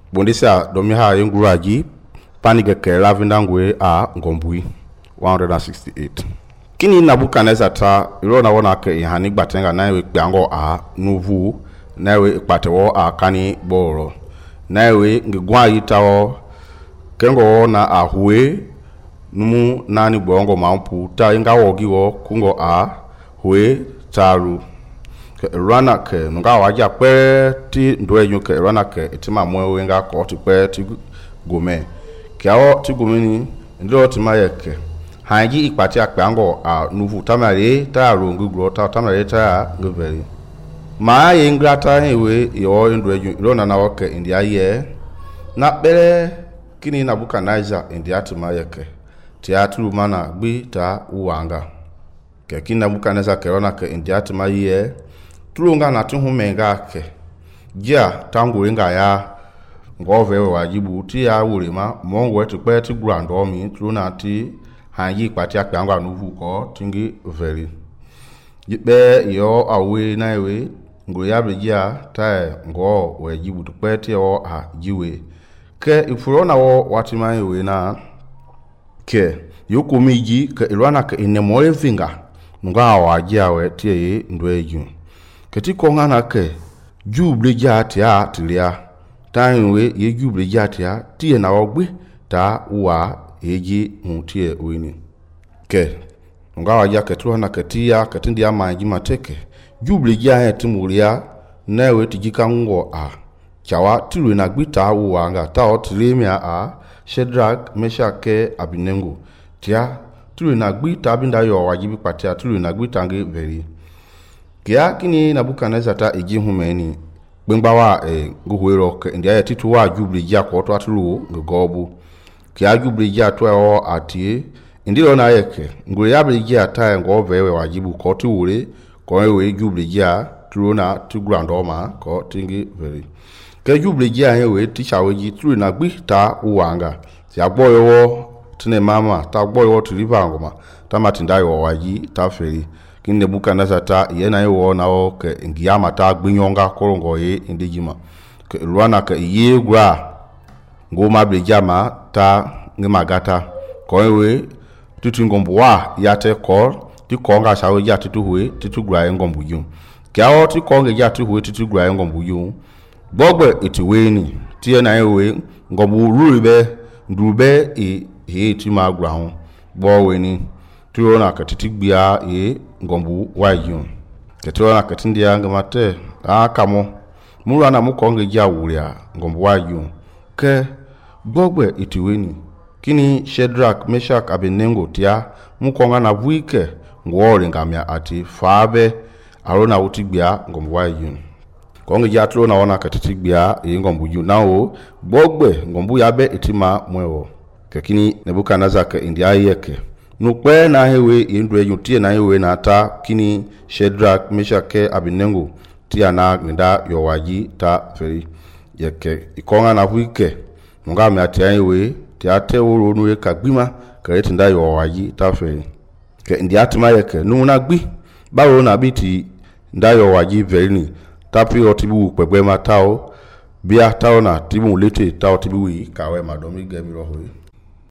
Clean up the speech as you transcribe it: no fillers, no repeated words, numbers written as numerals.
Bondisa domi ha yenguraji panige ke lavindangwe a ngombui 168. Kini Nebukadnezar ta iro na wona ke ihani gbatenga na ewe kpango a nuvu na ewe ikpatewo a kani boro na ewe ngigwa yitawo kengo na ahwe numu nani bongo mampu ta inga wogiwo kungo a hwe taru ke rana ke nga waja pe ti ndoenyu ke rana ke itima mwewe nga ko ti pe ti gome ke awo ti gome ni ndo ti mayeke hanji ipati akpango a nuvu tamare ta rongu ta tamare ta ngveri ma yengrata ewe yo ndoenyu rona na woke india ye na bere kini Nebukadnezar india ti mayeke ti atulu mana gbi ta uwanga ke kini Nebukadnezar ke rona ke india ti maye tulunga na tuhu menga ke ja tangure nga ya ngove wajibu ti ya wurima mongo etupe ti grando mi tuluna ti hanyi pati akpangwa nuvu ko tingi veri yipe yo awe na ewe ngo ya beja ta ngo wajibu tupe ti o a jiwe ke ifuro na wo watima ewe na ke yokomiji ke irwana ke inemore vinga nga wajia we ti ndweju keti konga na ke juble jati a tilia tanwe ye juble jati a tie na ogbe ta wa eji mutie wini ke ngawa ya ketu na ketia ketindi ya manji mateke juble ja timulia nawe tijika ngo a chawa tilu na gbita wa nga ta o tilemia a Shadrach Meshach Abednego tia tilu na gbita binda yo wajibi patia tilu na gbita nge veri kia kini Nebukadnezar ta eji humeni gbengbawa nguhwero ke ndia ya titu wa jubli ja ko to atulu ngobu kia jubli ja to o atie ndilo na yeke ngure ya bli ja ta ngovewe wajibu ko tiwure ko we jubli ja tulu na tu grandoma ko tingi veri ke jubli ja hewe ticha weji tulu na gbi ta uwanga ti agboyo tine mama ta agboyo tiliva ngoma ta matindayo waji ta feri kini Nebukadnezar ta yena yewo na o ke ngiyama ta gbinyonga korongo ye indijima ke ruana ke yegwa ngoma blejama ta ngimagata ko ewe tutu ngombuwa yate ko ti konga shawe ya tutu huwe tutu gwa ngombu yu ke awo ti konga ya tutu huwe tutu gwa ngombu yu gbogbe itiweni ti yena yewe ngombu ruribe ndube he ti ma gwa hu gboweni tuona katitigbia ngombu wayu ketuona katindia ngamate akamo murana mukonge jawuria ngombu wayu ke gbogbe itiweni kini Shadrach Meshach Abednego tia mukonga na vuike ngwore ngamia ati fabe arona utigbia ngombu wayu konge jatlo na ona katitigbia ngombu yu nawo gbogbe ngombu yabe itima mwewo kekini Nebukadnezar ke india yeke nukwe na hewe indwe yutie na hewe na ta kini Shadrach Meshach Abednego tia na nda yowaji ta feri yeke ikonga na huike munga me atia hewe tia te woro nu kagbima kare nda yowaji ta feri ke ndi atima yeke nu na gbi bawo na biti nda yowaji veri ni tapi otibu pegbe matao bia tao na tibu lete tao tibu kawe madomi gemi rohoyi